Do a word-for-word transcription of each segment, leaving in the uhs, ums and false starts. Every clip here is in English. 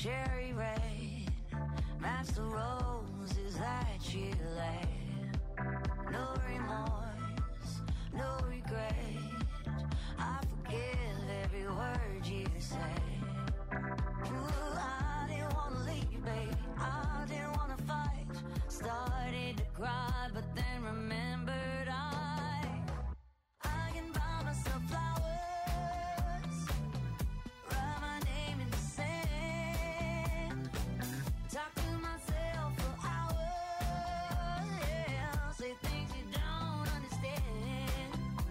cherry red, match the roses that you laid. No remorse, no regret, I forgive every word you say. Ooh, I didn't wanna leave, baby, I didn't wanna fight. Started to cry, but then remembered I I can buy myself flowers, write my name in the sand, talk to myself for hours, yeah, say things you don't understand.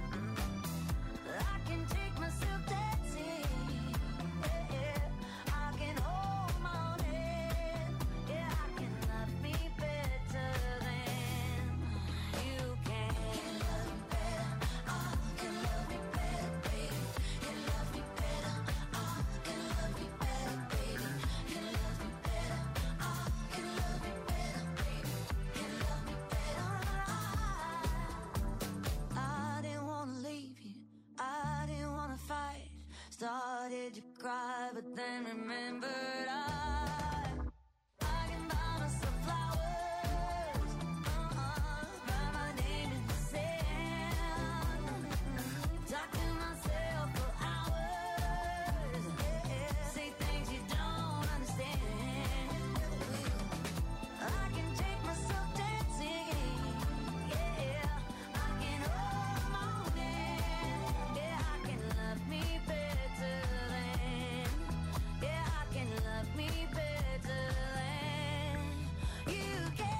I can take myself dancing, yeah, yeah. I can hold my own hand, yeah, I can love me better than you can. Can love me better, I can love me better, baby. Can love me better, I can love me better, baby. Can love me better, I can love me better, baby. Can love me better, I I didn't wanna leave you, I didn't wanna fight. Started to cry, but then remembered I I can buy myself flowers, uh-uh, write my name in the sand, talk to myself for hours, yeah, say things you don't understand. I can take myself dancing, yeah, I can hold my own hand, yeah, I can love me better than, yeah, I can love me better than you can.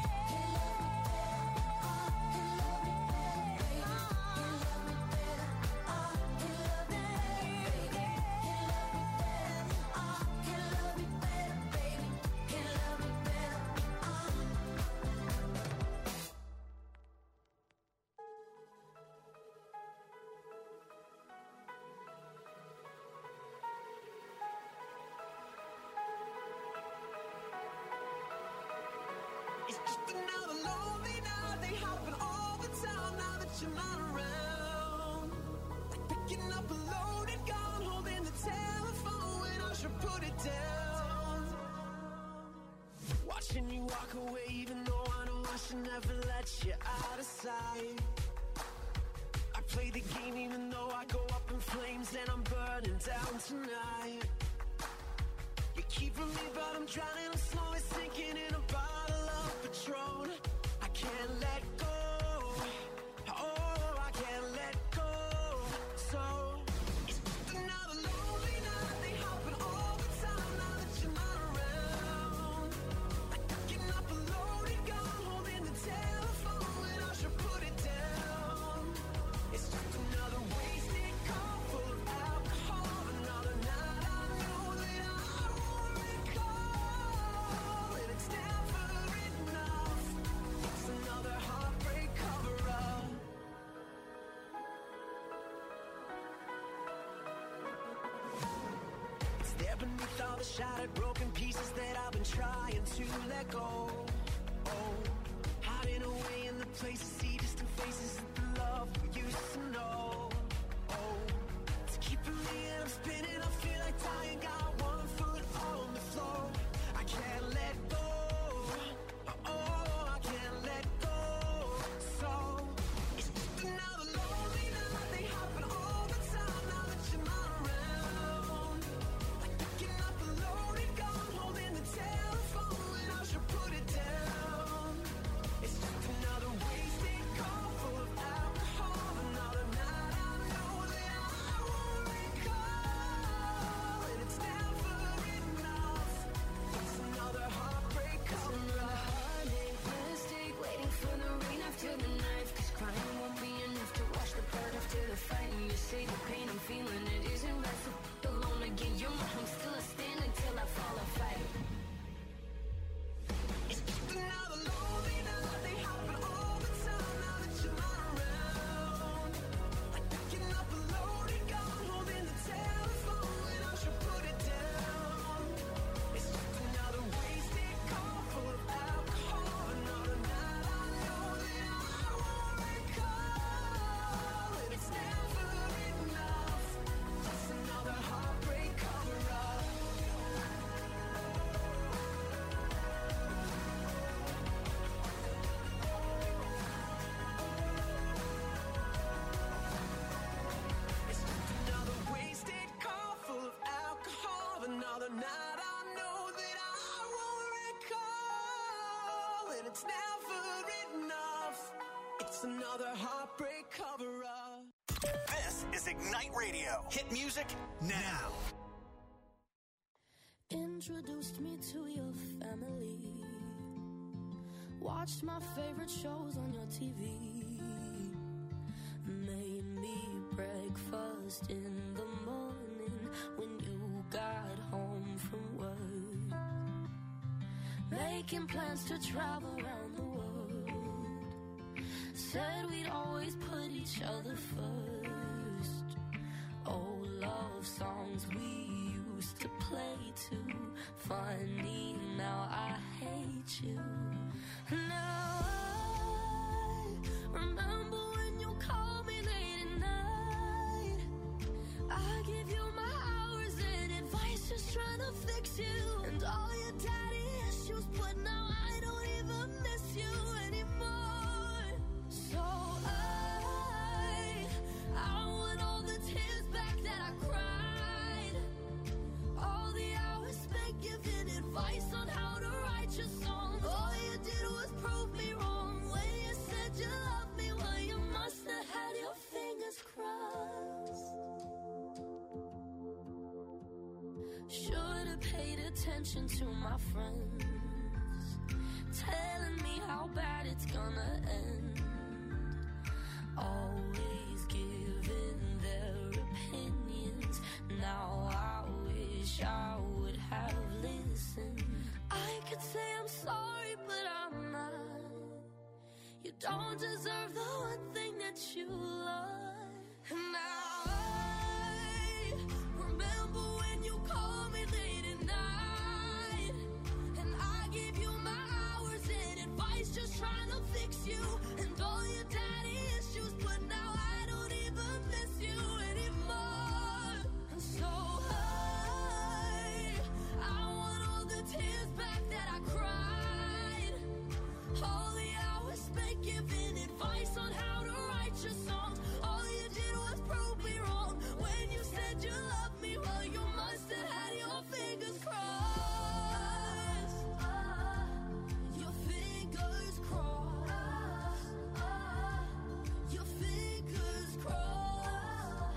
It's just another lonely night. They happen all the time now that you're not around. Like picking up a loaded gun, holding the telephone when I should put it down. Watching you walk away, even though I know I should never let you out of sight. I play the game even though I go up in flames and I'm burning down tonight. You're keeping me, but I'm drowning. I'm slowly sinking in a bottle of Patron. I can't let go. Oh, I can't let go. So it's just another lonely night. They happen all the time now that you're not around. Like picking up a loaded gun, holding the telephone when I should put it down. It's just another wasted cup full of alcohol. Another night I know that I won't recall. And it's never enough. It's another heartbreak cover-up. It's there beneath all the shattered, broken pieces that I've been trying to let go. Oh, hiding away in the places, see distant faces of the love we used to know. Oh, it's keeping me and I'm spinning. I feel like dying, got one foot on the floor. I can't let go. Oh, I can't let go. So it's just another lonely night. They happen all the time now that you're not around. Like picking up a loaded gun, holding the telephone when I should put it down. It's just another wasted cup full of alcohol. Another night I know that I won't recall. It's another heartbreak cover-up. This is Ignite Radio. Hit music now. Introduced me to your family. Watched my favorite shows on your T V. Made me breakfast in the morning when you got home from work. Making plans to travel around the world. Said we'd always put each other first. Old love songs we used to play too. Funny, now I hate you. Now I remember when you called me late at night. I give you my hours and advice, just trying to fix you. And all your daddy issues, but now I don't even miss you anymore. So I, I want all the tears back that I cried. All the hours spent giving advice on how to write your songs. All you did was prove me wrong. When you said you loved me, well, you must have had your fingers crossed. Should have paid attention to my friends, telling me how bad it's gonna end. Always giving their opinions. Now I wish I would have listened. I could say I'm sorry, but I'm not. You don't deserve the one thing that you love. And now I remember when you called me late at night. And I gave you my hours and advice, just trying to fix you. And all your daddy issues, but now I don't even miss you anymore. And so I, I want all the tears back that I cried. All the hours spent giving advice on how to write your songs. All you did was prove me wrong. When you said you loved me, well, you must have had your fingers crossed. Your fingers crossed. Your fingers crossed.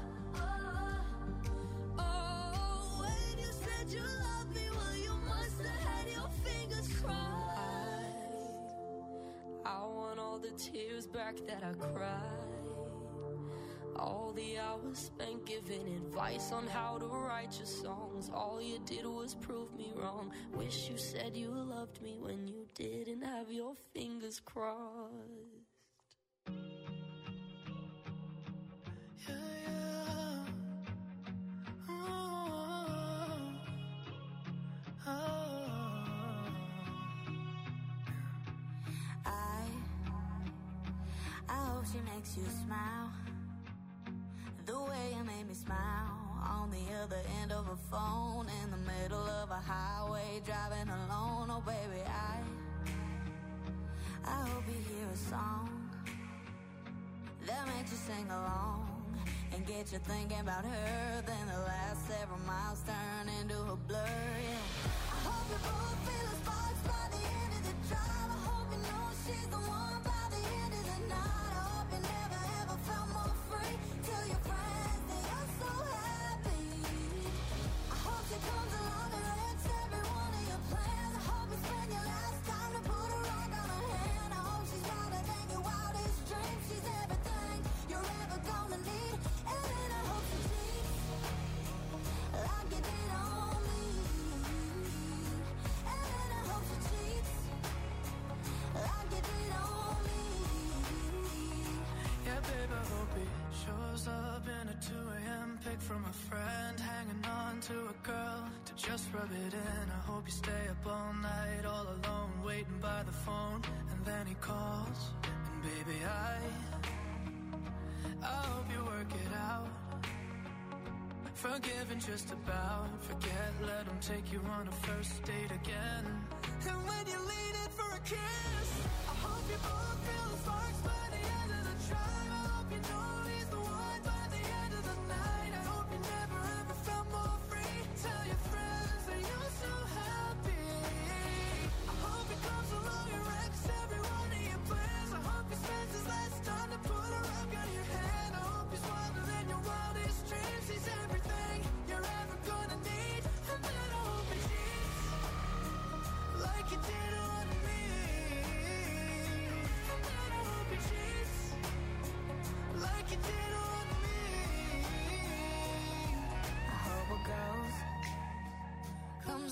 Oh, when you said you loved me, well, you must have had your fingers crossed. I want all the tears back that I cried. All the hours spent giving advice on how to write your songs. All you did was prove me wrong. Wish you said you loved me when you didn't have your fingers crossed. Yeah, yeah. Oh, oh. I, I hope she makes you smile. The way you made me smile on the other end of a phone in the middle of a highway driving alone. Oh baby, I, I hope you hear a song that makes you sing along and get you thinking about her. Then the last several miles turn into a blur. Yeah. I hope you both feel the sparks by the end of the drive. I hope you know she's the one by the end of the night. I hope you never ever felt more free. Tell your friends that you're so happy. I hope she comes along and wrecks every one of your plans. I hope you spend your last time to put a rock on her hand. I hope she's wilder than your wildest dreams. She's everything you're ever gonna need. And then I hope she cheats like you did on me. And then I hope she cheats like you did on me. Yeah, babe, I hope he shows up in a two a.m. pic from a friend, hanging on to a girl to just rub it in. I hope you stay up all night, all alone, waiting by the phone, and then he calls. And baby, I, I hope you work it out. Forgiving just about, forget, let him take you on a first date again. And when you lean in for a kiss, I hope you both feel the sparks by the end of the drive. I hope you know he's the one by the end of the night. I hope you never ever felt more free. Tell your friends that you're so happy. I hope he comes along and wrecks every one of your plans. I hope he spends his last time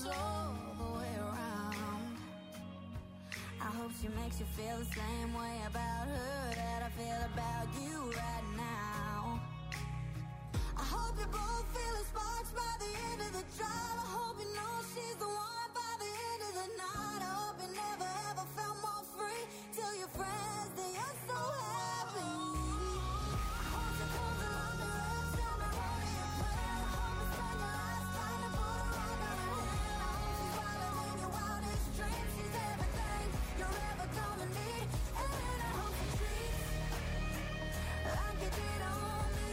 all the way around. I hope she makes you feel the same way about her that I feel about you right now. I hope you both feel the sparks by the end of the drive. I hope you know she's the one by the end of the night. I hope you never ever felt more free. Tell your friends that you're so happy. I hope she comes along the road, tell me what do you plan. I hope you spend your lifetime to put a rock on her hand. I hope she's wildin' in your wildest dreams. She's everything you're ever gonna need. And I hope she treats like you did on me.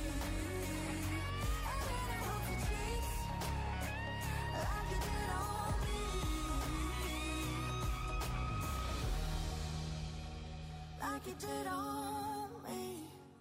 And I hope she treats like you did on me. Like you did on me.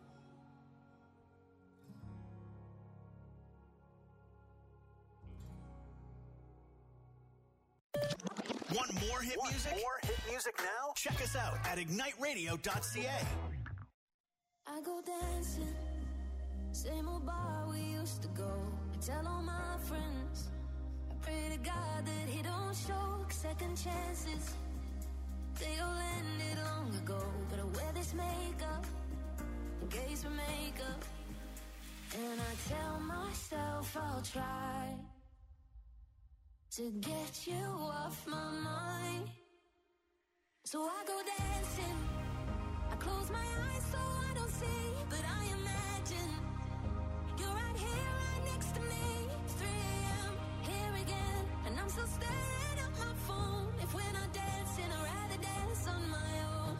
Want more hit Want music? more hit music now? Check us out at ignite radio dot c a. I go dancing, same old bar we used to go. I tell all my friends, I pray to God that he don't show second chances. They all ended long ago, but I wear this makeup in case we make up. And I tell myself I'll try to get you off my mind. So I go dancing, I close my eyes so I don't see, but I imagine you're right here, right next to me. It's three a.m., here again, and I'm still staring at my phone. If we're not dancing, I'd rather dance on my own.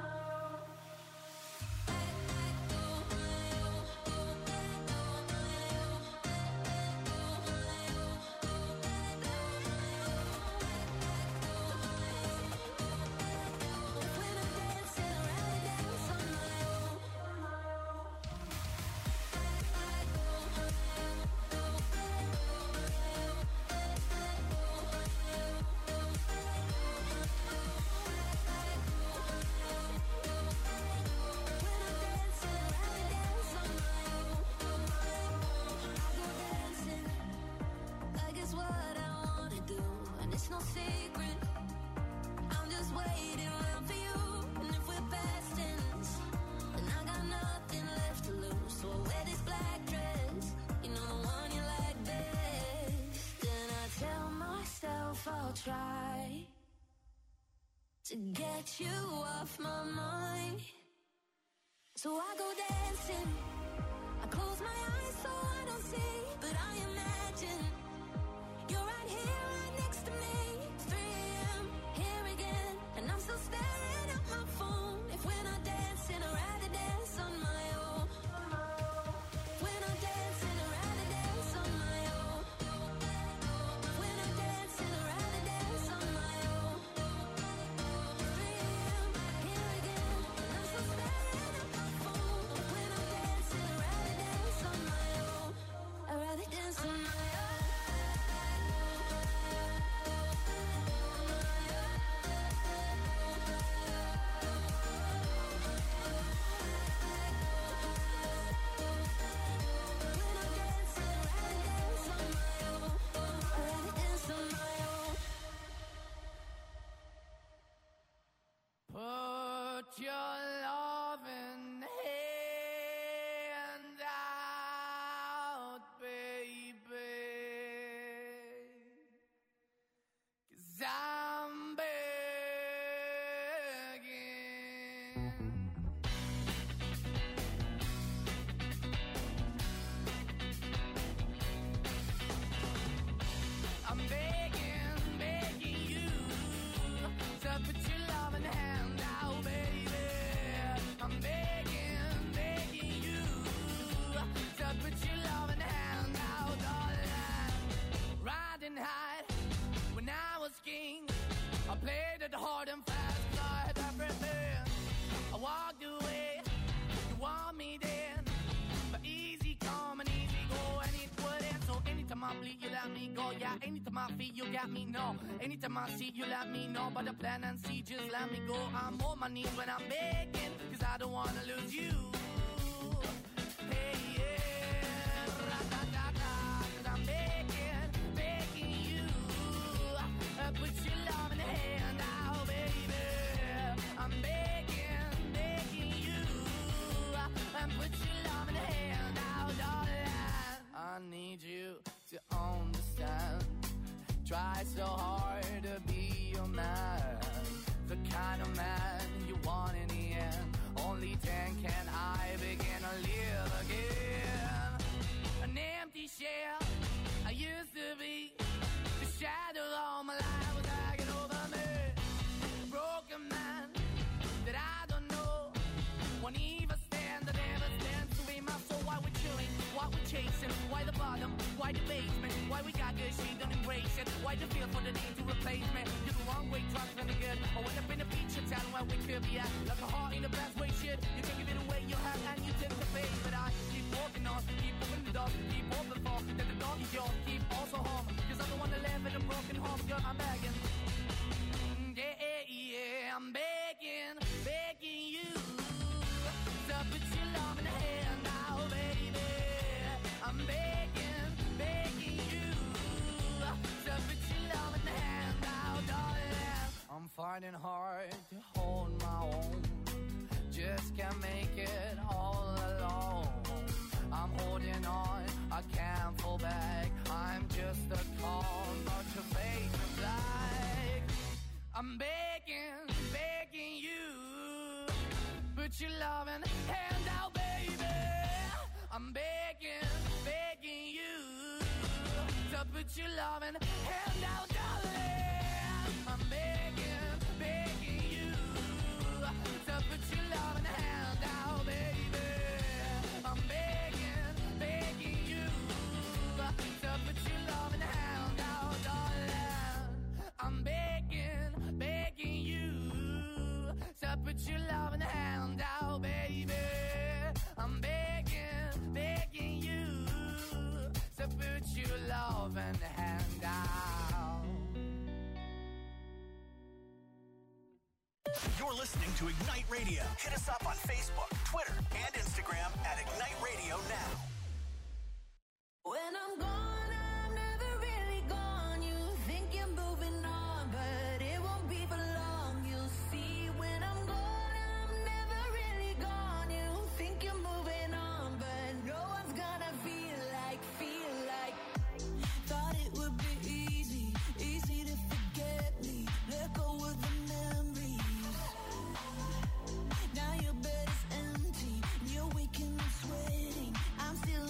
No secret, I'm just waiting around for you. And if we're past tense, then I got nothing left to lose. So I wear this black dress, you know, the one you like best. Then I tell myself I'll try to get you off my mind. So I go dancing, I close my eyes so I don't see, but I imagine you're right here, right next to me. It's three a.m., here again, and I'm still staring at my phone. If we're not dancing, I'd rather dance on my own. If we're not dancing, I'd rather dance on my own. If we're not dancing, I'd rather dance on my own. It's three a.m., here again, and I'm still staring at my phone. If we're not dancing, I'd rather dance on my own. I'd rather dance on my own. Put your loving hand out, baby, 'cause I'm begging. I'm begging, begging you to put your loving hand out, baby. I'm begging, begging you to put your loving hand out, darling. Riding high when I was king, I played it hard and fast, 'cause I had everything. I walked away, you want me then, but easy come and easy go, and it wouldn't. So anytime I bleed, you let me go. Yeah, anytime I feel, you got me, no. Anytime I see, you let me know. But the plan and see, just let me go. I'm on my knees when I'm begging, 'cause I don't wanna lose you. Hey, yeah, ra-da-da-da, 'cause I'm begging, begging you try so hard to be your man, the kind of man you want in the end. Only then can I begin to live again. An empty shell I used to be, the shadow all my life was hanging over me. A broken man that I don't know, won't even stand, I never stand to be my soul. Why we're chilling, why we're chasing, why the bottom, why the basement, why we got good, she don't embrace it, why the feel for the need to replace me. You're the wrong way, trying to good. I went up in a feature town where we could be at, like a heart in the best way, shit. You can give it away, you have, and you tend to pay. But I keep walking on, keep moving the dog, keep open for, that the dog is yours, keep also home. Cause I'm the one that live in a broken home, girl, I'm begging. Yeah, yeah, yeah, I'm begging, begging you to put your love in the hand now, baby. I'm begging, begging you to put your love in the hand now, darling. I'm finding hard to hold my own, just can't make it all alone. I'm holding on, I can't fall back, I'm just a call, but your face is black. I'm begging, begging you, put your loving hand out, baby. I'm begging, begging you, to put your loving hand out, darling. I'm begging, begging you, to put your loving hand out, baby. I'm begging, begging you, to put your loving hand out, darling. I'm begging, begging you, to put your loving hand out, baby. I'm begging, begging you, to put your loving hand out. You're listening to Ignite Radio. Hit us up on Facebook, Twitter, and Instagram at Ignite Radio Now. When I'm gone, I'm never really gone. You think you're moving on, but it won't be for long. You'll see when I'm gone, I'm never really gone. You think you're moving on, but no one's gonna feel like, feel like. Thought it would be easy, easy to forget me. Let go of the memories. Now your bed is empty, you're waking and sweating. I'm still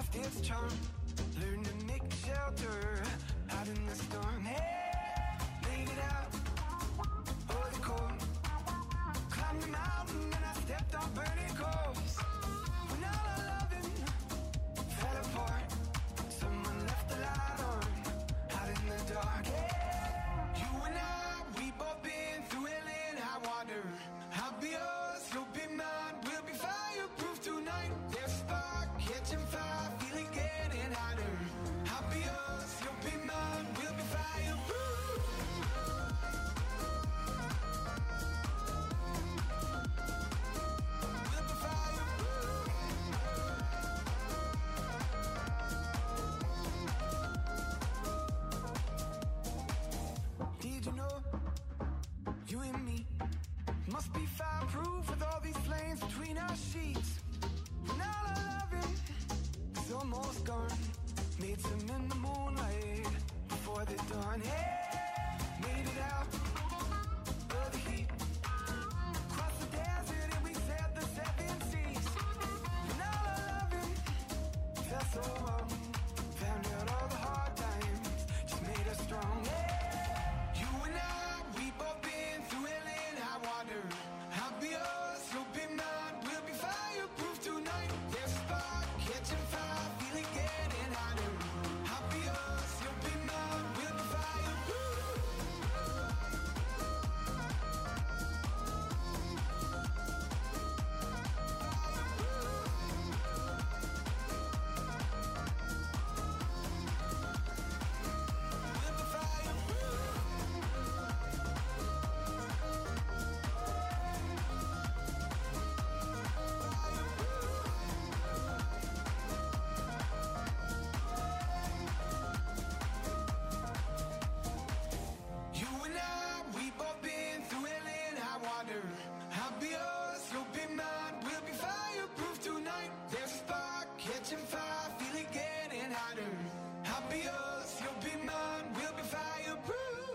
lost its charm. Learned to make shelter out in the storm. Hey, made it out of the cold. Climbed the mountain and I stepped on burning coals. When all our loving fell apart, someone left the light on out in the dark. Hey, you and I, we both been through hell and high water. I'll be yours, you'll be mine. We'll be fireproof tonight. There's a spark catching fire, feeling getting hotter. I'll be yours, you'll be mine. We'll be fireproof. We'll be fireproof. Did you know you and me must be fireproof with all these flames between our sheets? And all our loving is almost gone. Made some in the moonlight before the dawn. Hey, made it out of the heat. Crossed the desert and we sailed the seven seas. And all our loving felt so wrong. Found out all the hard times just made us strong. Hey, you and I, we both been through hell and high water. I'll be yours, you'll be mine. We'll be fireproof tonight. There's a spark catching fire, feeling getting hotter. I'll be yours, you'll be mine. We'll be fireproof. We'll be fireproof. You and I, we both been through hell and high water. I'll be yours, you'll be mine. We'll be fireproof tonight. There's a spark catching fire, feeling getting hotter. I'll be yours, you'll be mine. We'll be fireproof.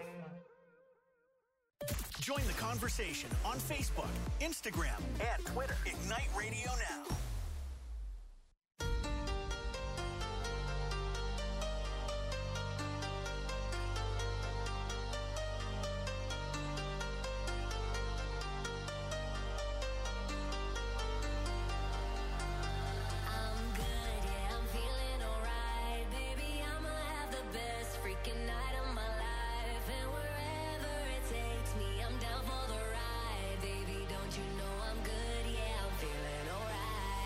Join the conversation on Facebook, Instagram, and Twitter. Ignite Radio Now. I'm good, yeah, I'm feeling alright. Baby, I'ma have the best freaking night of my life. And wherever it takes me, I'm down for the ride. Baby, don't you know I'm good, yeah, I'm feeling alright.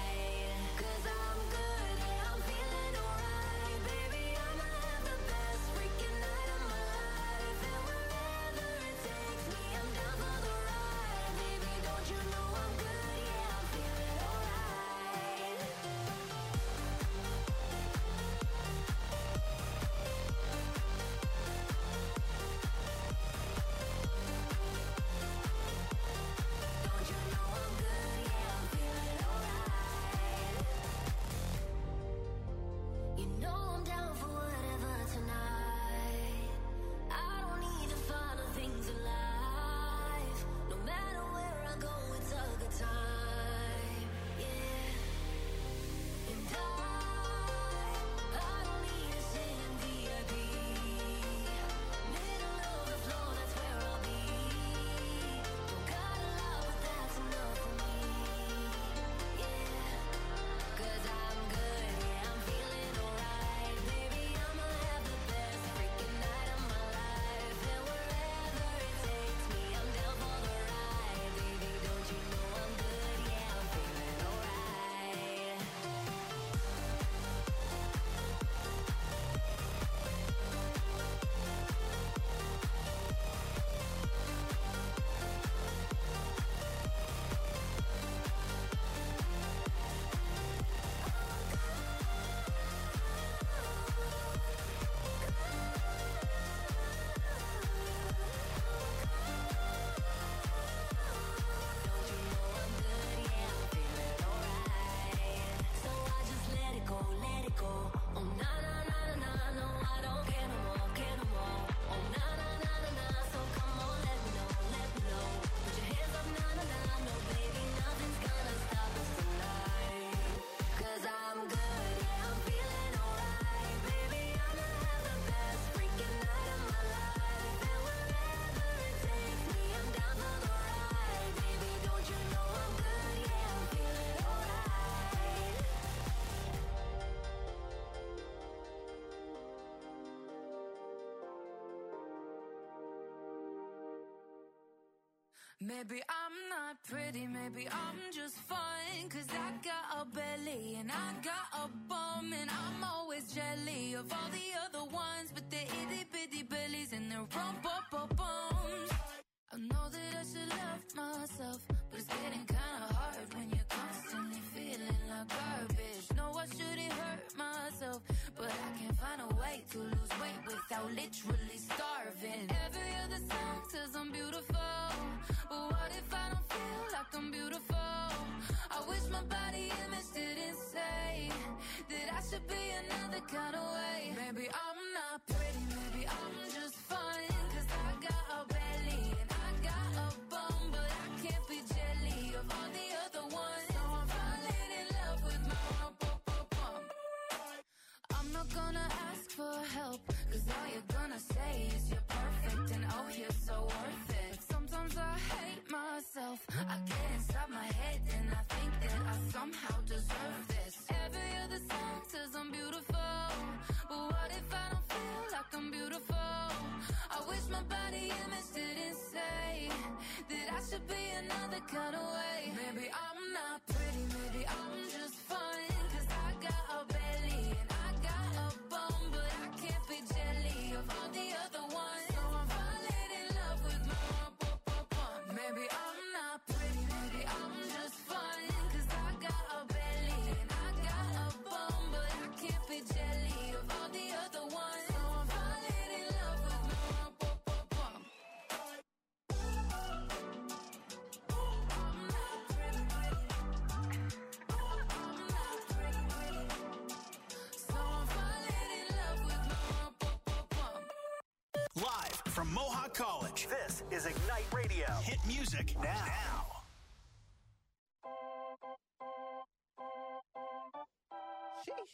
Maybe I'm not pretty, maybe I'm just fine. Cause I got a belly and I got a bum. And I'm always jelly of all the other ones with their itty bitty bellies and their rump up up bums. I know that I should love myself, but it's getting kinda hard when you're constantly feeling like garbage. No, I shouldn't hurt myself, but I can't find a way to lose weight without literally starving. Every other song says I'm beautiful, but what if I don't feel like I'm beautiful? I wish my body image didn't say that I should be another kind of way. Maybe I'm not pretty, maybe I'm just fine. Cause I got a belly and I got a bum, but I can't be jelly of all the other ones. So I'm falling in love with my bum, bum, bum. I'm not gonna ask for help, cause all you're gonna say is you're perfect and oh you're so worth it. Sometimes I hate myself, I get inside my head and I think that I somehow deserve this. Every other song says I'm beautiful, but what if I don't feel like I'm beautiful? I wish my body image didn't say that I should be another kind of way. Maybe I'm not pretty, maybe I'm just fine. Cause I got a belly and I got a bum, but I can't be jelly of all the other ones. So I'm falling in love with my bum, bum, bum. Maybe I'm not pretty, maybe I'm just fine. Cause I got a belly and I got a bum, but I can't be jelly of all the other ones. So I'm falling in love with my bum, bum, bum. I'm not pretty, pretty. I'm not pretty, pretty. So I'm falling in love with my bum, bum, bum. Live from Mohawk College, this is Ignite Radio. Hit music now. Sheesh.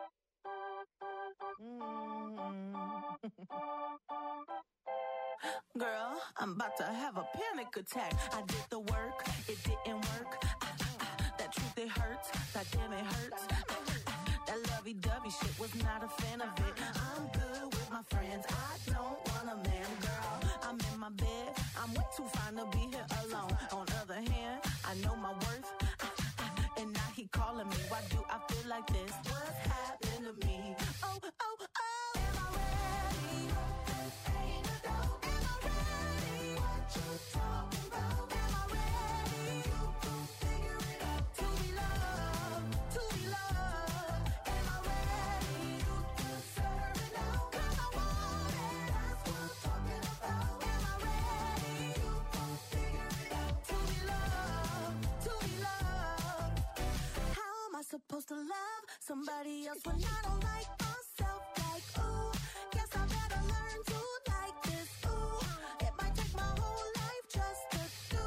Girl, I'm about to have a panic attack. I did the work, it didn't work. Ah, ah, ah, that truth, it hurts. That damn, it hurts. Ah, ah, ah, that lovey-dovey shit, was not a fan of it. I'm good with my friends. I don't want a man, girl. I'm in my bed. I'm way too fine to be here alone. On the other hand, I know my worth. Ah, ah, and now he calling me. Why do I feel like this? What's happened to me? Oh, oh, oh. Am I ready? Ain't a doubt. Am I ready? What you talking about? Am I ready? You gon' figure it out. To be loved, to be loved. Am I ready? You deserve it now. 'Cause I want it. That's what I'm talking about. Am I ready? You gon' figure it out. To be loved, to be loved. How am I supposed to love somebody else when I don't like myself? Like, ooh, guess I better learn to like this. Ooh, it might take my whole life just to do.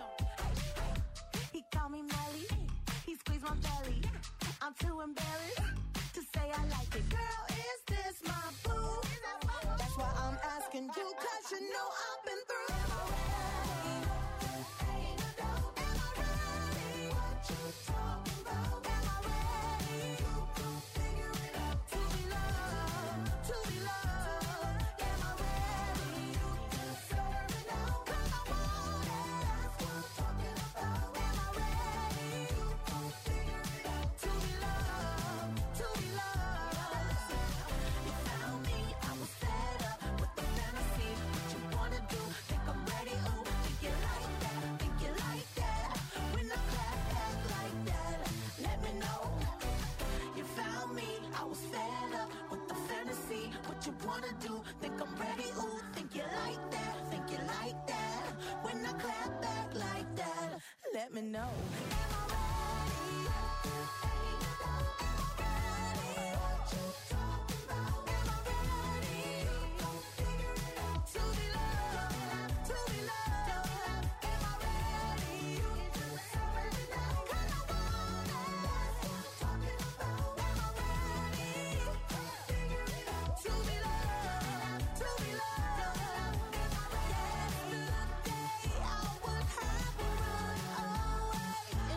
He called me Melly, he squeezed my belly. I'm too embarrassed to say I like it. Girl, is this my boo? That's why I'm asking you, 'cause you know I've been through. Am I ready? Ain't a doubt. Am I ready? What you talking about? Am I ready? You gon' figure it out. To be loved, to be loved. Am I ready? You deserve it now. 'Cause I want it. That's what I'm talking about. Am I ready? You gon' figure it out. To be loved, to be loved. You found me, I was fed up with the fantasy. What you wanna do? Think I'm ready? Ooh, think you like that? Think you like that? When I clap back like that, let me know. You found me, I was fed up with the fantasy. What you wanna do? Think I'm ready? Ooh, think you like that? Think you like that? When I clap back like that, let me know. Am I ready? Ain't a doubt. Am I ready? What you talking about? Am I ready? You gon' figure it out. To be loved, to be loved. Am I ready? You deserve it now. 'Cause I want it. That's what I'm talking about. Am I ready? You gon' figure it out. To be loved, to be loved. Am I ready? Yesterday I would have run away.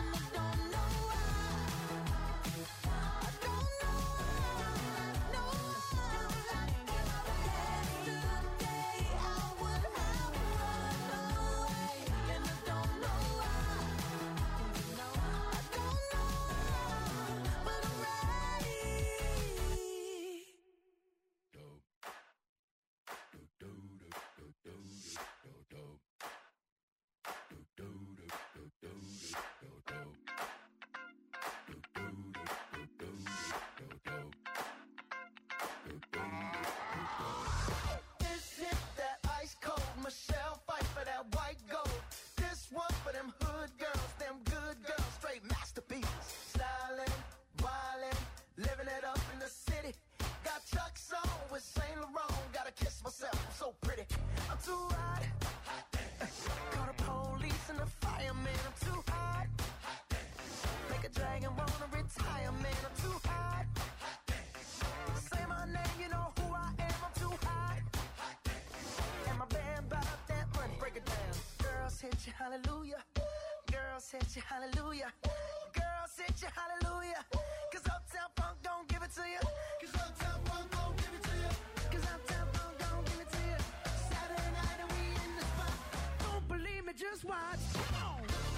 hit you hallelujah. Girls hit you hallelujah. Girls hit you hallelujah. Cause Uptown Funk don't give it to you. Cause Uptown Funk don't give it to you. Cause Uptown Funk don't give it to you. Saturday night and we in the spot. Don't believe me, just watch. Come on.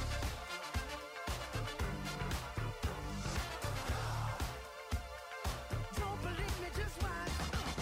Don't believe me, just watch.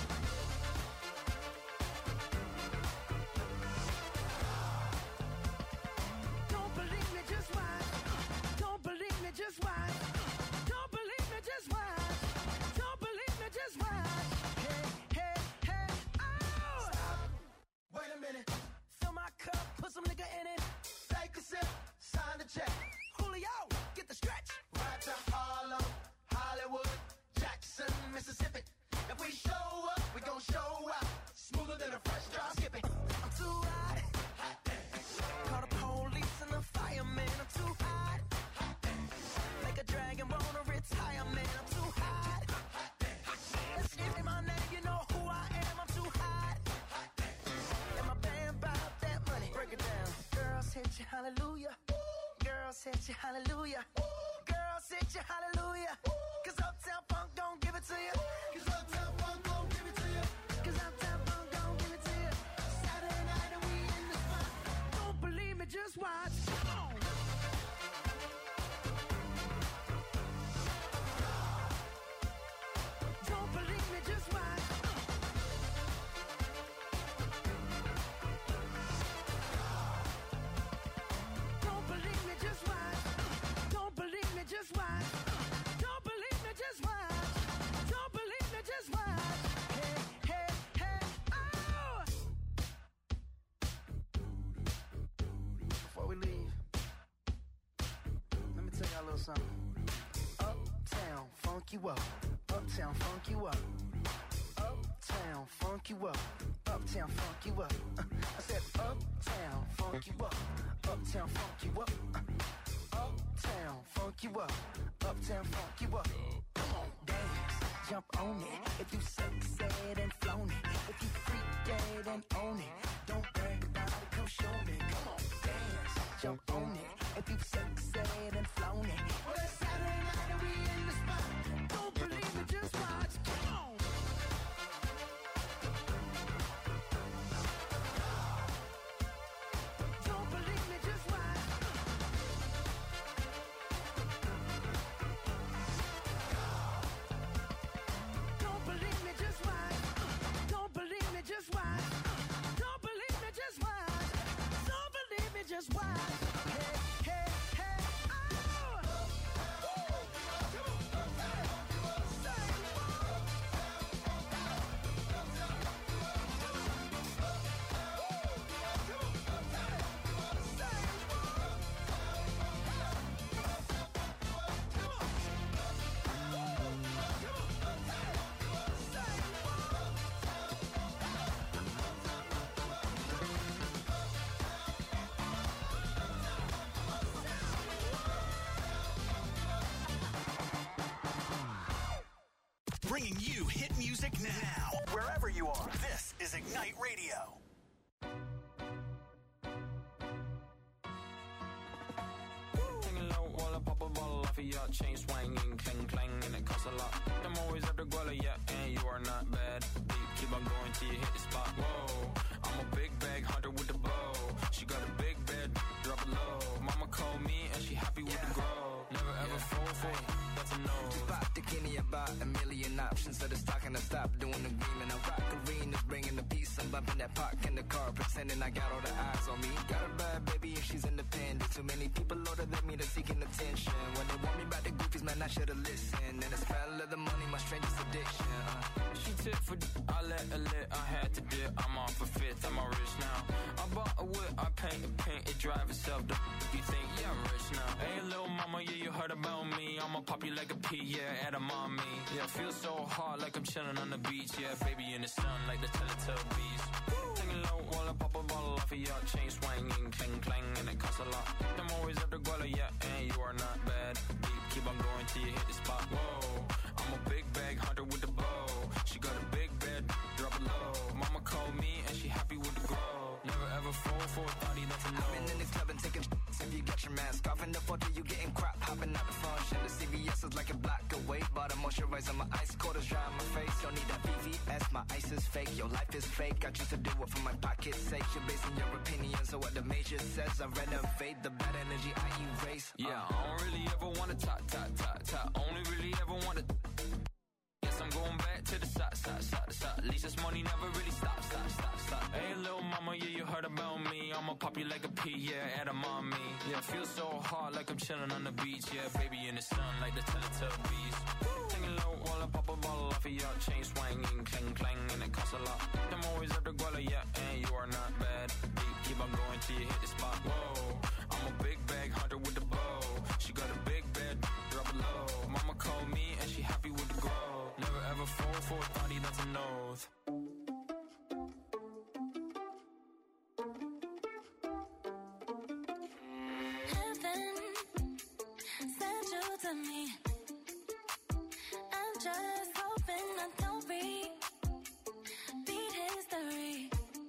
Don't believe me, just watch. Don't believe me, just watch. Don't believe me, just watch. Don't believe me, just watch. Hey, hey, hey, oh! Stop. Wait a minute. Fill my cup, put some nigga in it. Take a sip, sign the check. Julio, get the stretch. Right to Harlem, Hollywood, Jackson, Mississippi. If we show up, we gon' show out. Smoother than a fresh drop. Skip it. I'm too hot. Hot dance. Call the police and the fireman. I'm too hot. Hot dance. Make a dragon wanna retire, man. I'm too hot. Hot dance. Let's give me my name, you know who I am. I'm too hot. Hot dance. And my band bout that money. Break it down. Girls hit you hallelujah. Girls hit you hallelujah. Girls hit you hallelujah. Cause Uptown Funk don't give it to you. Cause Uptown Funk don't give it to you. Cause Uptown Funk don't give it to you. Saturday night and we in the spot. Don't believe me, just watch. Come on. Don't believe me, just watch. Don't believe me, just watch. Don't believe me, just watch. Don't believe me, just watch. Don't believe me, just watch. Hey, hey, hey, oh! Before we leave, let me tell y'all a little something. Uptown, funk you up. Uptown, funk you up. Uptown, funk you up. Uptown, funk you up. Uh, I said uptown, funk you up. Uptown, funk you up. Uh, uptown, funk you up. Uptown, funk you up. Come on, dance, jump on it. If you sexed and flown it. If you freak dead and own it. Don't brag about it, come show me. Come on, dance, jump on it. If you sexed and flown it. Well, it's Saturday night and we in the spot. Don't believe it, just watch. Come on. Don't believe me, just watch. Don't believe me, just watch. Don't believe me, just watch. Don't believe me, just watch. Don't believe me, just watch. Hey, hey, hey, oh! Bringing you hit music now. Wherever you are, this is Ignite Radio. Hanging low while I pop a bottle off of your chain swinging, clang clang, and it costs a lot. I'm always at the guala, yeah, and you are not bad. Deep, keep on going till you hit the spot. Whoa, I'm a big bag hunter with the bow. She got a big bed, drop it low. Mama called me and she happy with yeah. the grow. Never ever yeah. fall for it, that's a no. Just pop the Kenny about a million options. So the stock and I stop doing the green and I rock arenas, bringing the peace. I'm bumping that park in the car, pretending I got all the eyes on me. Got a bad baby and she's independent. Too many people older than me, they're seeking attention. When they want me about the goofies, man, I should've listened. And the smell of the money, my strangest addiction. Uh. She tip for d- I let her lit, I had to dip. I'm off a fifth, I'm all rich now. I bought a whip, I paint a paint, it drive itself. The f- you think, yeah, I'm rich now. Hey, little mama, yeah, you heard about me. I'ma pop you like a pea, yeah, at a mommy. Yeah, feel so hot like I'm chilling on the beach. Yeah, baby in the sun like the Teletubbies. Singing low while I pop a bottle off of your chain swinging, clang clang, and it costs a lot. I'm always at the guala, yeah, and you are not bad. Deep, keep on going till you hit the spot. Whoa, I'm a big bag hunter with the bow. She got a big bed, drop it low. Mama called me and she happy with the grow. Never ever fall for a thotty, that's a no. I've been in the club face. Quarters dry on my face. Don't need that V V S. My ice is fake. Your life is fake. I choose to do it for my pocket's sake. You're basing your opinions on what the major says. I renovate the bad energy I erase. Yeah, I don't really ever wanna talk, talk, talk, talk. Only really ever wanna. Guess I'm going back to the side, side, side, side. At least this money never really stops, stop, stop, stop. Hey, little mama, yeah, you heard about me. I'ma pop you like a pea, yeah, at a mommy. Yeah, feel so hard like I'm chilling on the beach. Yeah, baby in the sun like the Teletubbies. Singing low while I pop a bottle off of your chain swinging, clang, clang, and it costs a lot. I'm always at the guala, yeah, and you are not bad. Deep, keep on going till you hit the spot. Whoa, I'm a big bag hunter with the bow. She got a big bed, drop it low. Mama called me and she happy with the grow. Never ever fall for a thotty, that's an oath. Heaven sent you to me. I'm just hoping I don't repeat history.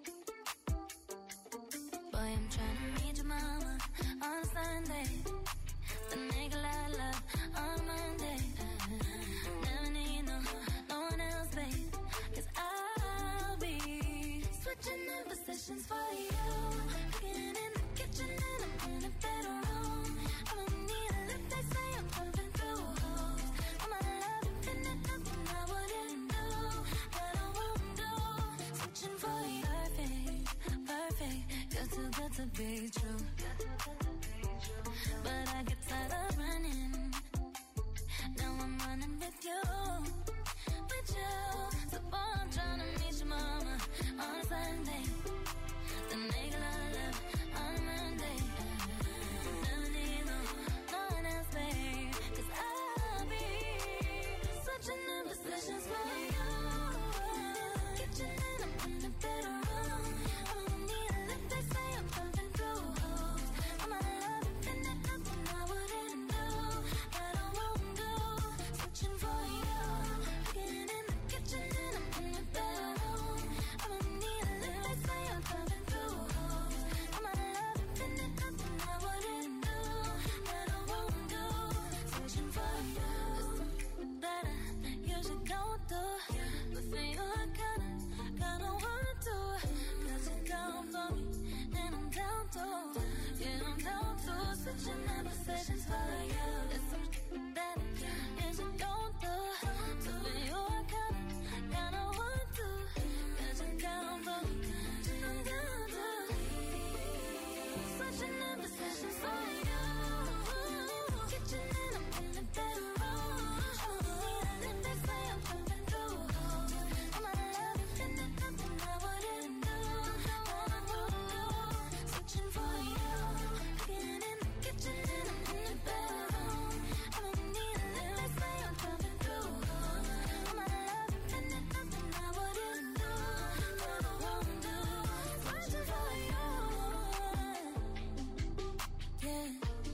Boy, I'm trying to meet your mama on Sunday. The nigga I love on Monday. Never need no, no one else, babe. Cause I'll be switching in positions for you. Getting in the kitchen and I'm in the bedroom. I don't need a lift, they say I'm pumping through holes. I'm a love infinite, nothing I wouldn't do, that I won't do. Switching for you, perfect, perfect. You're too good to be true. But I get tired of running. Now I'm running with you, with you. So boy, I'm trying to meet your mama on Sunday. The nigga I love on Monday. Never need no, no one else, babe. Cause I'll be switching in positions for you. Kitchen and I'm in the bedroom. I don't need a lift, they say I'm pumping through holes. I'm a love infinite, nothing I wouldn't do, that I won't do. Switching for you. Getting in the kitchen and I'm in the bedroom. I don't need a lift, they say I'm pumping through holes. I'm a love infinite, nothing I wouldn't do, that I won't do. Switching for you. It's that I usually don't do, but for you I kinda, kinda wanna do. Cause you're down for me, and I'm down too. Yeah, I'm down to switching in positions for you. It's something that I usually don't do, so for you I kinda, kinda want to. Cause you're down for me, and I'm down to switching in positions for you. Kitchen and I'm in the bedroom. I don't need a lift, they say I'm pumping through holes. I'm a love infinite, nothing I wouldn't do, that I won't do. Switching for you. Getting in the kitchen and I'm in the bedroom. I don't need a lift, they say I'm pumping through holes. I'm a love infinite, nothing I wouldn't do, that I won't do. Switching for you. Yeah.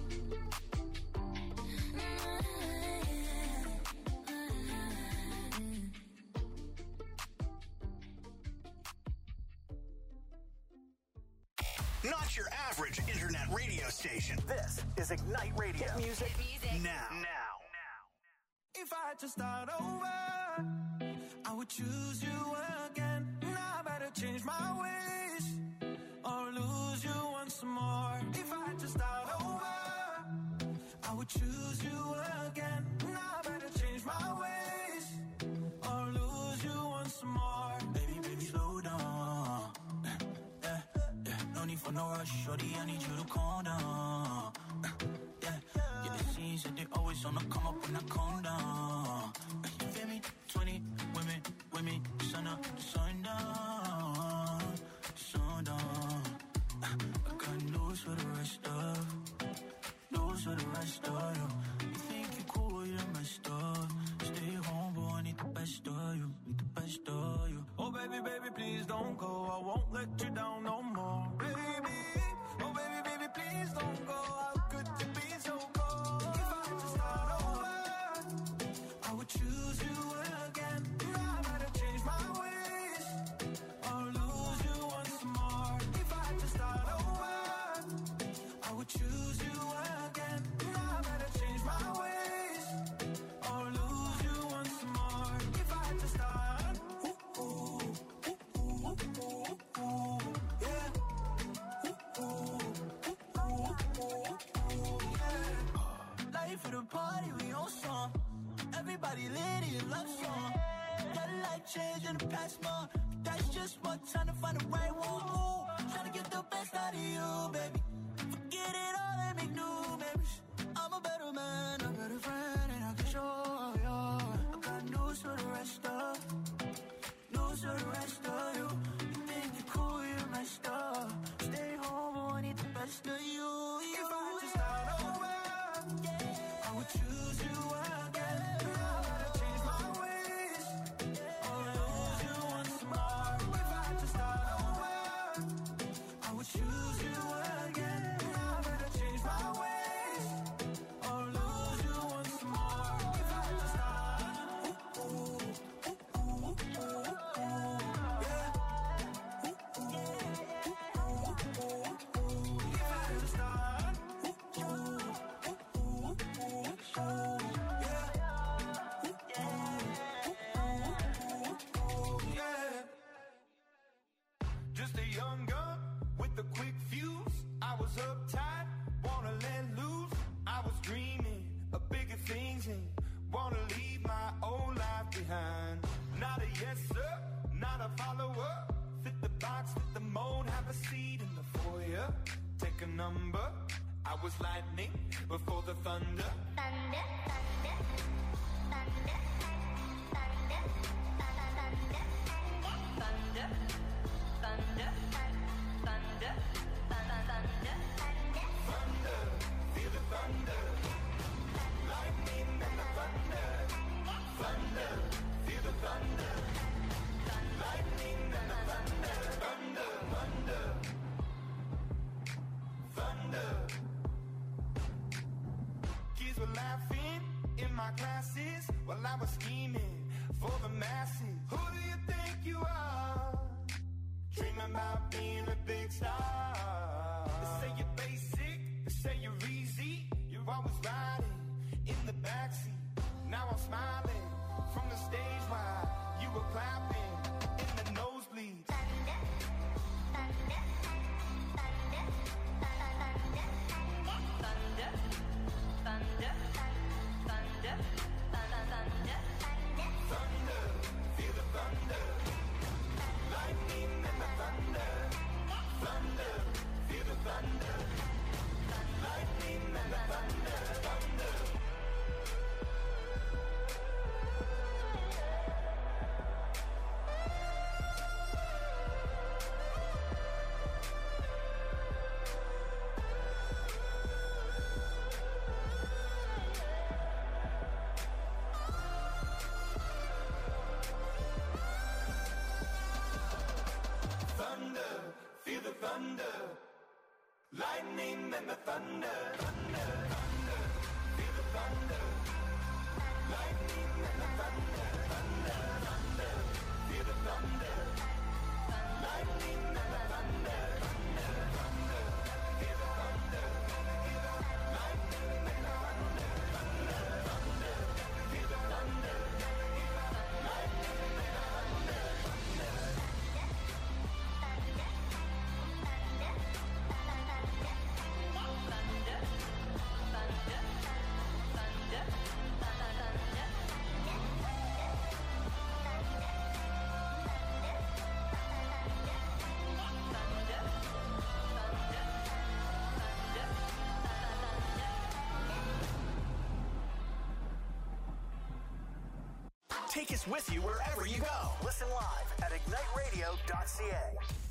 Not your average internet radio station. This is Ignite Radio. Hit music, now. Now. If I had to start over, I would choose you again. Now I better change my ways or lose you once more. If I had to start over, I would choose you again. Now I better change my ways or lose you once more. Baby, baby, slow down. Yeah, yeah, no need for no rush, shorty, I need you to calm down. Yeah, yeah, the scenes that they always on the come up when I calm down. You feel me? twenty women with me, sun up, sun down, sun down. I got news for the rest of, news for the rest of you. You think you cool, you're messed up. Stay home, boy, I need the best of you, need the best of you. Oh baby, baby, please don't go, I won't let you down no more. Baby, oh baby, baby, please don't go. How could you be so cold? If I had to start over, I would choose you again. Now I better change my ways or lose you once more. If I had to start over, I would choose you again. Now I better change my ways or lose you once more. Got a life change in the past month. That's just one time to find the right one. Trying to get the best out of you, baby. Forget it all and make new memories. I'm a better man, a better friend, and I can show you. I got news for the rest of, news for the rest of you. You think you're cool, you're messed up. Stay home, I want it the best of you. you. If I had to start over, yeah, I would choose you again. I gotta change my ways, I'll lose you once more. If I had to start over, I would choose you again. I gotta change my ways, I'll lose you once more. If I had to start, ooh, ooh, ooh, ooh, ooh, ooh, yeah. Ooh, ooh, ooh, ooh, ooh, ooh. If I had to start, ooh, ooh, ooh, ooh, ooh, ooh, yeah. Yeah. Just a young gun with a quick fuse. I was uptight, wanna let loose. I was dreaming of bigger things and wanna leave my old life behind. Not a yes sir, not a follower. Fit the box, fit the mold, have a seat in the foyer. Take a number. I was lightning before the thunder. Thunder, thunder, thunder, thunder, thunder, thunder, thunder, thunder, thunder, Thunder, feel the thunder. Lightning and the thunder. Thunder, feel the thunder. Lightning and the thunder. Thunder, thunder. Thunder. Kids were laughing in my classes while I was scheming for the masses. Who do you think you are? Dreaming about being a big star. They say you're basic, they say you're easy. You're always riding in the backseat. Now I'm smiling from the stage while you were clapping in the nosebleeds. thunder, thunder, thunder, thunder, thunder, thunder, thunder, thunder, Thunder, feel the thunder. Lightning and the thunder. Thunder, feel the thunder. Lightning and the thunder. Thunder. Thunder, feel the thunder. Lightning and the thunder. Thunder, thunder, feel the thunder. Lightning and the thunder. Thunder, thunder, feel the thunder. Lightning and the thunder. Thunder, thunder, feel the thunder. Lightning and the thunder. Thunder, thunder, feel the thunder. Lightning and the thunder. Take us with you wherever you go. Listen live at ignite radio dot c a.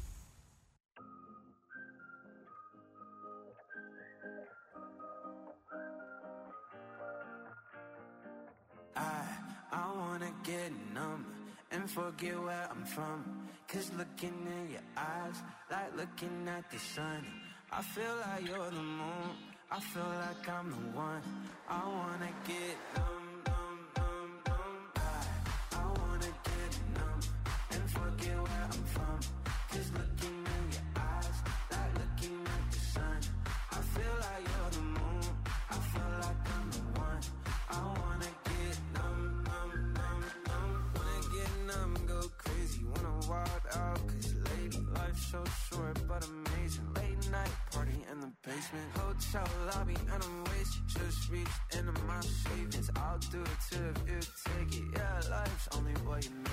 I, I wanna get numb and forget where I'm from. Cause looking in your eyes, like looking at the sun. I feel like you're the moon, I feel like I'm the one. I wanna get numb, numb, numb, numb. I, I wanna get numb and forget where I'm from. Cause looking in your eyes, like looking at the sun. I feel like you're the moon, I feel like I'm the one. I wanna get numb, numb, numb, numb. Wanna get numb, go crazy, wanna wild out. Cause lady, life's so short but amazing. Late night party in the basement, hotel lobby and I'm wasted. Just reached into my savings, I'll do it too if you take it. Yeah, life's only what you make.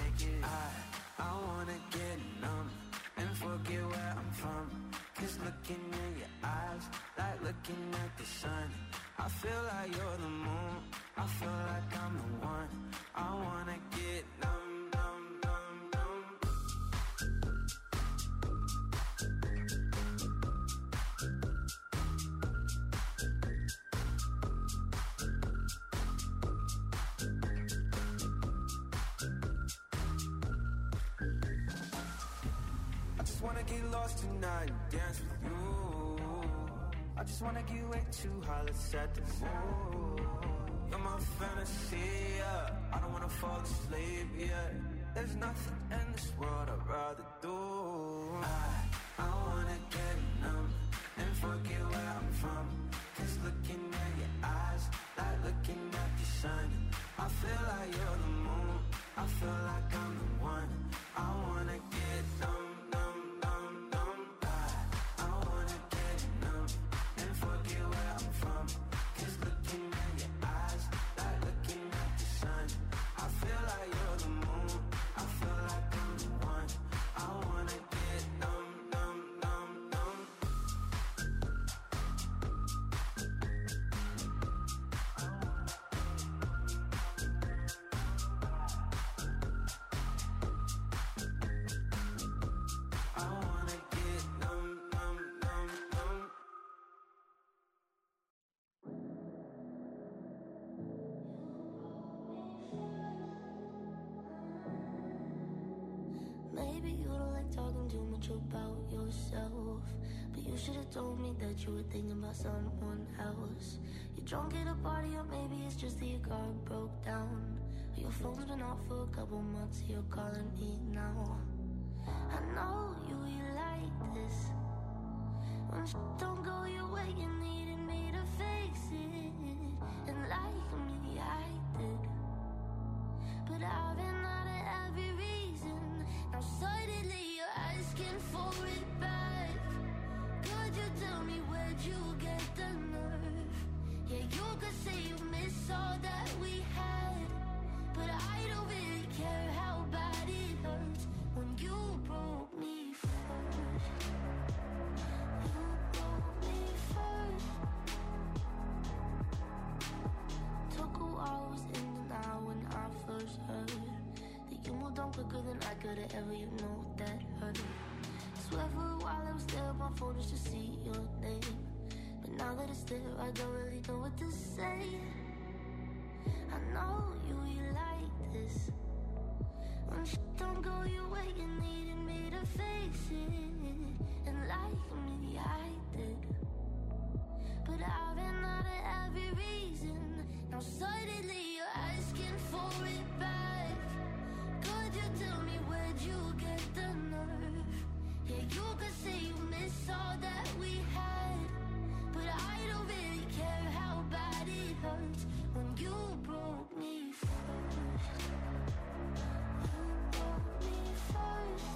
I feel like you're the moon, I feel like I'm the one. I wanna get numb, numb, numb, numb. I just wanna get lost tonight and dance with you. I just wanna get way too high, let's set the mood. You're my fantasy, yeah. I don't wanna fall asleep, yeah. There's nothing in this world I'd rather do. I, I wanna get numb and forget where I'm from. Cause looking at your eyes, like looking at the sun. I feel like you're the moon, I feel like I'm the one. I wanna get numb, numb, numb, numb. I, I wanna get numb and forget where I'm from. Cause looking at your eyes, like looking at the sun. I feel like you're the moon, I feel like I'm the one. I wanna get numb, numb, numb, numb. I wanna get numb, numb, numb, numb. Maybe you don't like talking too much about yourself, but you should have told me that you were thinking about someone else. You're drunk at a party, or maybe it's just that your car broke down. Or your phone's been off for a couple months, so you're calling me now. I know you, you like this. When shit don't go your way, you needed me to fix it. And like me, I did. But I've been out of every reason. Now suddenly you're asking for it back. Could you tell me where'd you get the nerve? Yeah, you could say you miss all that we had, but I don't really care how bad it hurts when you broke me first. You broke me first. Took a while, I was in and out when I first heard that you moved on quicker than I could have ever, you know that hurt. Swear for a while I was there on my phone just to see your name, but now that it's there, I don't really know what to say. I know you, you like this. When shit don't go your way, you needed me to fix it. And like me, I did. But I've been out of every reason. Now suddenly you're asking for it back. Could you tell me where'd you get the nerve? Yeah, you could say you miss all that we had, but I don't really care how bad it hurts when you broke me first. You broke me first.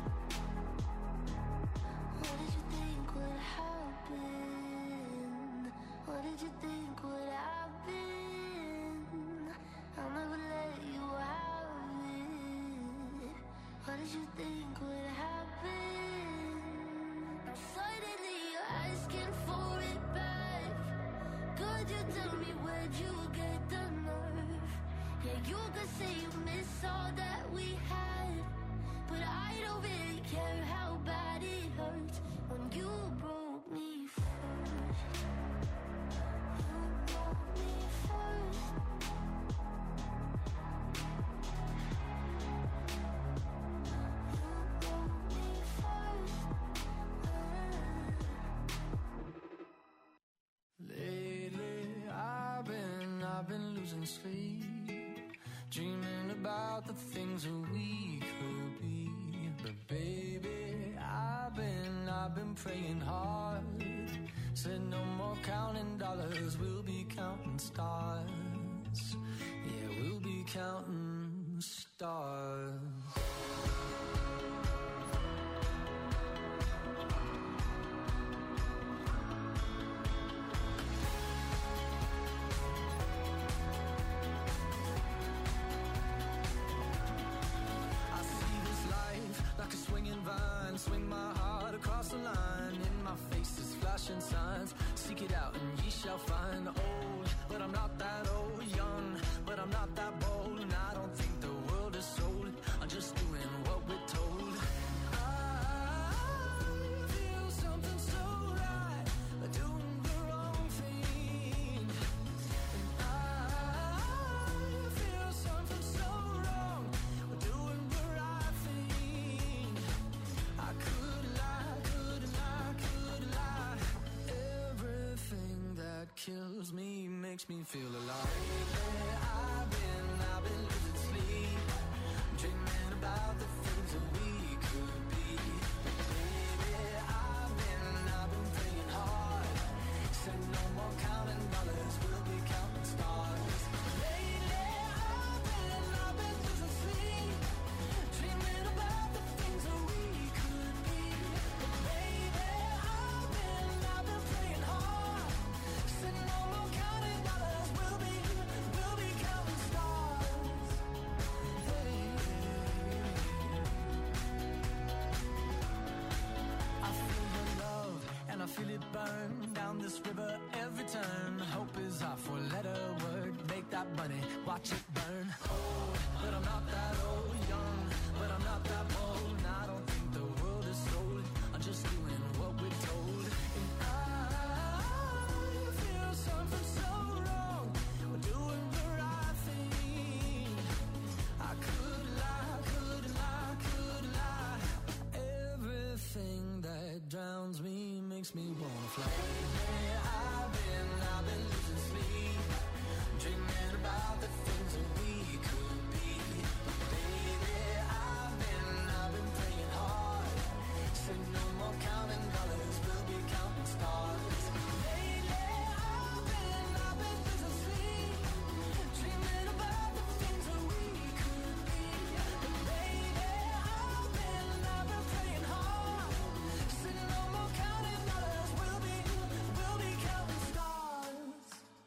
What did you think would happen? What did you think would happen? I'll never let you have it. What did you think would happen? Now suddenly you're asking for it back. Could you tell me where'd you get the nerve? Yeah, you could say you miss all that we had, but I don't really care how bad it hurts when you broke me first. You broke me first. You broke me first. Lately, I've been, I've been losing sleep, dreaming about the things that we could be. But baby, I've been, I've been praying hard. Said no more counting dollars, we'll be counting stars. Yeah, we'll be counting stars. Swing my heart across the line. In my face is flashing signs. seek it out and ye shall find. Old, but I'm not that old. Young, but I'm not that bold. And I don't think the world is sold. I'm just doing what we're told. I feel something so right, doing the wrong thing. And I feel something so wrong, doing the right thing. I could lie, could lie, could lie. Everything that kills me makes me feel alive. Lately I've been, I've been losing sleep, dreaming about the things that we could be. Baby, I've been, I've been praying hard. Said no more counting dollars, we'll be counting stars. Lately I've been, I've been losing sleep, dreaming about the things that we could be. Baby, I've been, I've been praying hard. Said no more counting dollars, we'll be, we'll be counting stars. Hey. I feel the love and I feel it burn down this river every turn. Hope is our four-letter word. Make that money, watch it burn. Old, but I'm not that old. Young, but I'm not that bold. And I don't think the world is sold. I'm just doing what we're told. And I feel something so wrong. We're doing the right thing. I could lie, could lie, could lie. Everything that drowns me makes me wanna fly. Lately I've been, I've been losing sleep, dreaming about the things that we could be. Baby, I've been, I've been praying hard. Said no more counting dollars, we'll be counting stars. Lately I've been, I've been losing sleep, dreaming about the things that we could be. Baby, I've been, I've been praying hard. Said no more counting dollars, we'll be, we'll be counting stars.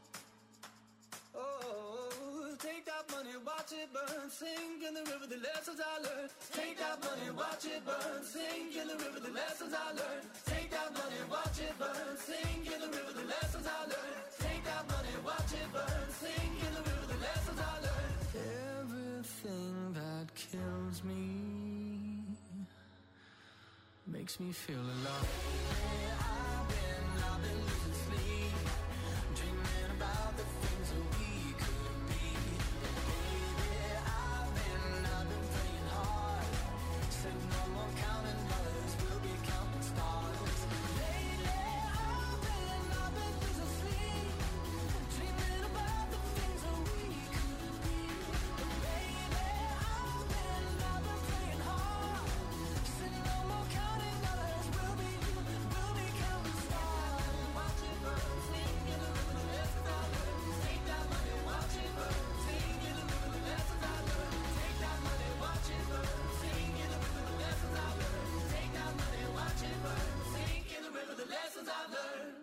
Oh, take that money, watch it burn, sink in the river, the lessons I learned. Take that money, watch it burn, sink in the river, the lessons I learned. Take that money, watch it burn, sink in the river, the lessons I learned. Take that money, watch it burn, sink in the river, the lessons I learned. Everything that kills me makes me feel alive. I've been, I've been losing sleep, dreaming about the things that we could be. Baby, I've been, I've been praying hard. Said no more counting dollars, we'll be counting stars. Lately I've been, I've been losing sleep, dreaming about the things that we could be. Baby, I've been, I've been praying hard. Said no more counting dollars, we'll be, we'll be counting stars. Watch it burn, sing in the river, the lessons I learned. Take that money, watch it burn, sing in the river, the lessons I learned. Take that money, watch it burn, sing in the river, the lessons I learned. Take that money, watch it burn, sing in the river, the lessons I learned.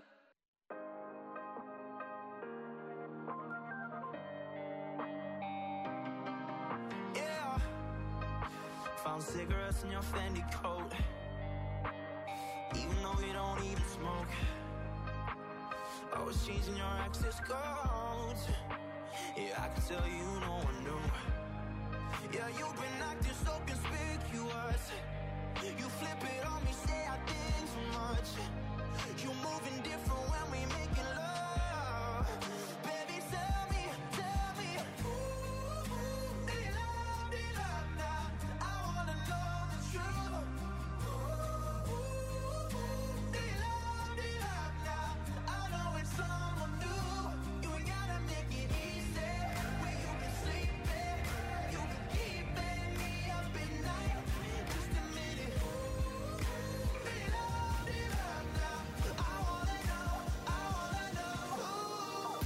Yeah, found cigarettes in your Fendi coat, even though you don't even smoke. I was changing your access codes. Yeah, I can tell you no one knew. Yeah, you've been acting so conspicuous. You flip it on me, say I did too much. You moving different when we making love. Baby, tell me, tell me, ooh, do you love, do you love now? I wanna know the truth. Ooh, do you love, do you love now? I know it's someone new. You ain't gotta make it easy. Where you can sleep in, you can keep me up at night. Just admit it. Ooh, do you love, do you love now? I wanna know, I wanna know. Ooh.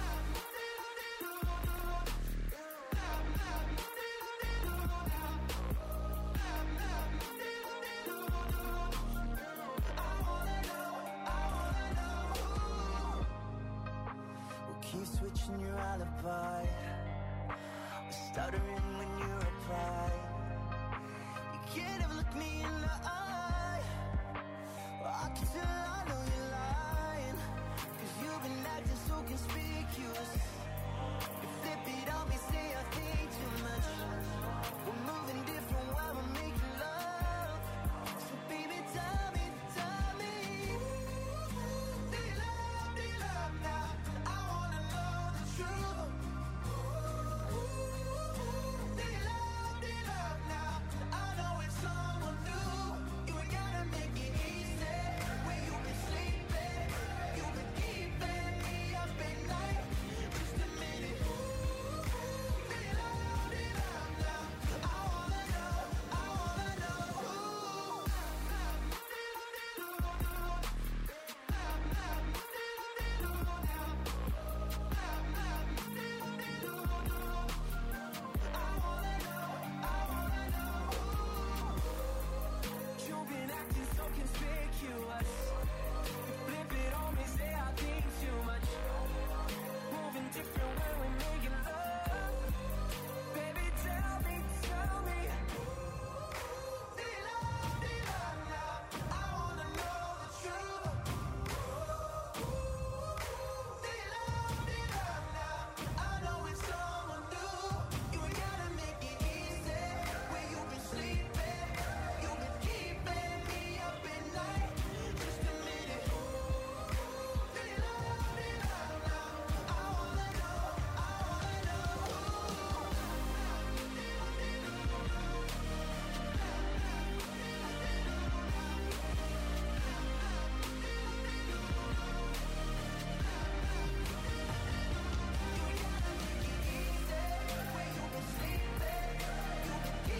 We'll keep switching your alibi. We're stuttering when you reply. You can't ever look me in the eye. Well, I can tell I know you're lying. you've been acting so conspicuous. You flip it on me, say I think too much. Well,